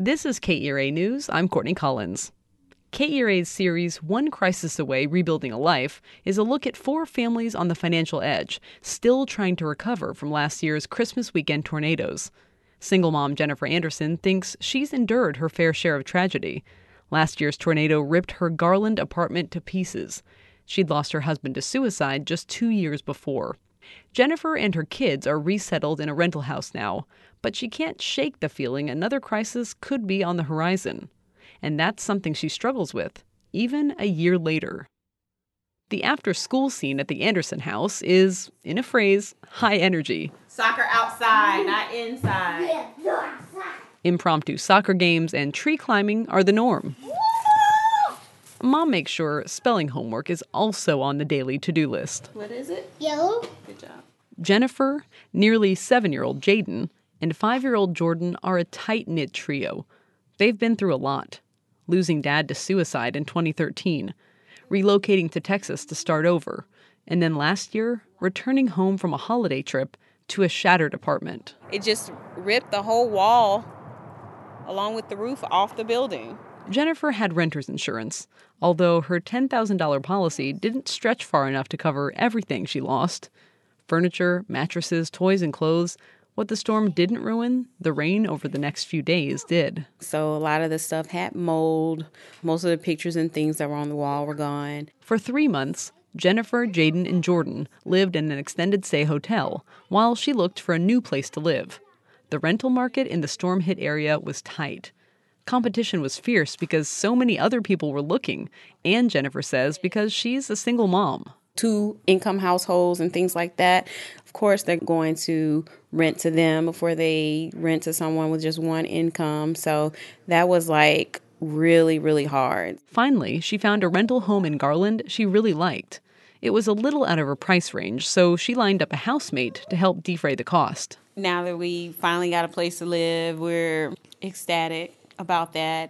This is KERA News. I'm Courtney Collins. KERA's series, One Crisis Away, Rebuilding a Life, is a look at 4 families on the financial edge, still trying to recover from last year's Christmas weekend tornadoes. Single mom Jennifer Anderson thinks she's endured her fair share of tragedy. Last year's tornado ripped her Garland apartment to pieces. She'd lost her husband to suicide just 2 years before. Jennifer and her kids are resettled in a rental house now, but she can't shake the feeling another crisis could be on the horizon. And that's something she struggles with, even a year later. The after-school scene at the Anderson house is, in a phrase, high energy. Soccer outside, not inside. Yeah, outside. Impromptu soccer games and tree climbing are the norm. Mom makes sure spelling homework is also on the daily to-do list. What is it? Yellow. Good job. Jennifer, nearly 7-year-old Jaden, and 5-year-old Jordan are a tight-knit trio. They've been through a lot. Losing Dad to suicide in 2013, relocating to Texas to start over, and then last year, returning home from a holiday trip to a shattered apartment. It just ripped the whole wall along with the roof off the building. Jennifer had renter's insurance, although her $10,000 policy didn't stretch far enough to cover everything she lost. Furniture, mattresses, toys, and clothes. What the storm didn't ruin, the rain over the next few days did. So a lot of the stuff had mold. Most of the pictures and things that were on the wall were gone. For 3 months, Jennifer, Jaden, and Jordan lived in an extended stay hotel while she looked for a new place to live. The rental market in the storm-hit area was tight. Competition was fierce because so many other people were looking, and Jennifer says because she's a single mom. 2-income households and things like that, of course, they're going to rent to them before they rent to someone with just one income. So that was really, really hard. Finally, she found a rental home in Garland she really liked. It was a little out of her price range, so she lined up a housemate to help defray the cost. Now that we finally got a place to live, we're ecstatic about that.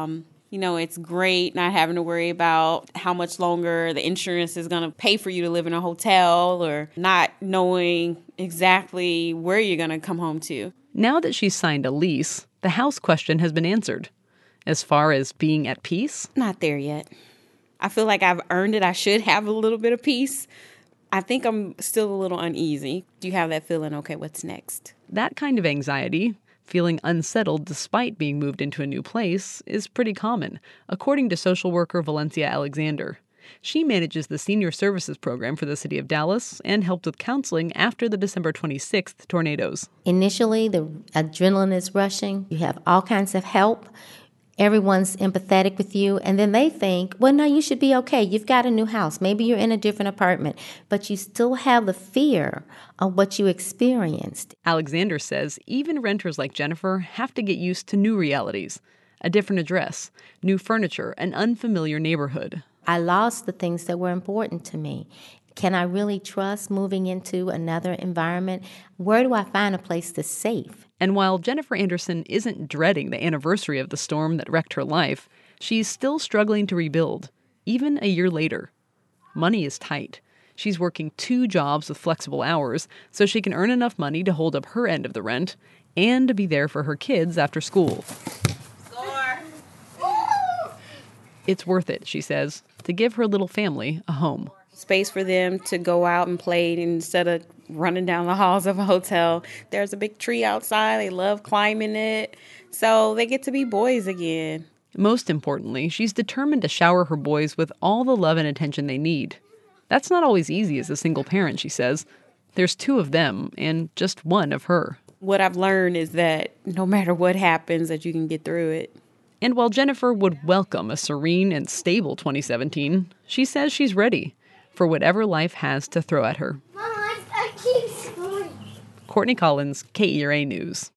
It's great not having to worry about how much longer the insurance is going to pay for you to live in a hotel or not knowing exactly where you're going to come home to. Now that she's signed a lease, the house question has been answered. As far as being at peace, Not there yet. I feel like I've earned it. I should have a little bit of peace. I think I'm still a little uneasy. Do you have that feeling, okay, what's next? that kind of anxiety, feeling unsettled despite being moved into a new place, is pretty common, according to social worker Valencia Alexander. She manages the Senior Services Program for the city of Dallas and helped with counseling after the December 26th tornadoes. Initially, the adrenaline is rushing. You have all kinds of help. Everyone's empathetic with you. And then they think, well, no, you should be okay. You've got a new house. Maybe you're in a different apartment. But you still have the fear of what you experienced. Alexander says even renters like Jennifer have to get used to new realities. A different address, new furniture, an unfamiliar neighborhood. I lost the things that were important to me. Can I really trust moving into another environment? Where do I find a place that's safe? And while Jennifer Anderson isn't dreading the anniversary of the storm that wrecked her life, she's still struggling to rebuild, even a year later. Money is tight. She's working 2 jobs with flexible hours so she can earn enough money to hold up her end of the rent and to be there for her kids after school. Score! It's worth it, she says, to give her little family a home. Space for them to go out and play instead of running down the halls of a hotel. There's a big tree outside. They love climbing it. So they get to be boys again. Most importantly, she's determined to shower her boys with all the love and attention they need. That's not always easy as a single parent, she says. There's 2 of them and just 1 of her. What I've learned is that no matter what happens, that you can get through it. And while Jennifer would welcome a serene and stable 2017, she says she's ready for whatever life has to throw at her. Mama, I keep screaming. Courtney Collins, KERA News.